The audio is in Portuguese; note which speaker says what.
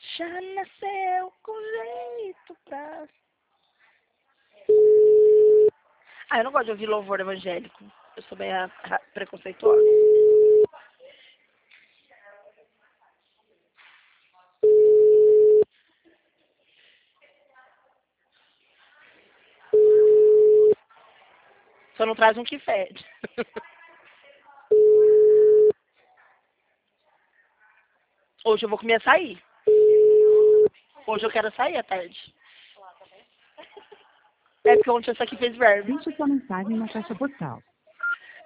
Speaker 1: Já nasceu com jeito pra... Ah, eu não gosto de ouvir louvor evangélico. Eu sou bem preconceituosa. Só não traz um que fede. Hoje eu vou comer açaí. Hoje eu quero sair à tarde. É porque ontem essa aqui fez verme.
Speaker 2: Deixe sua mensagem na caixa postal.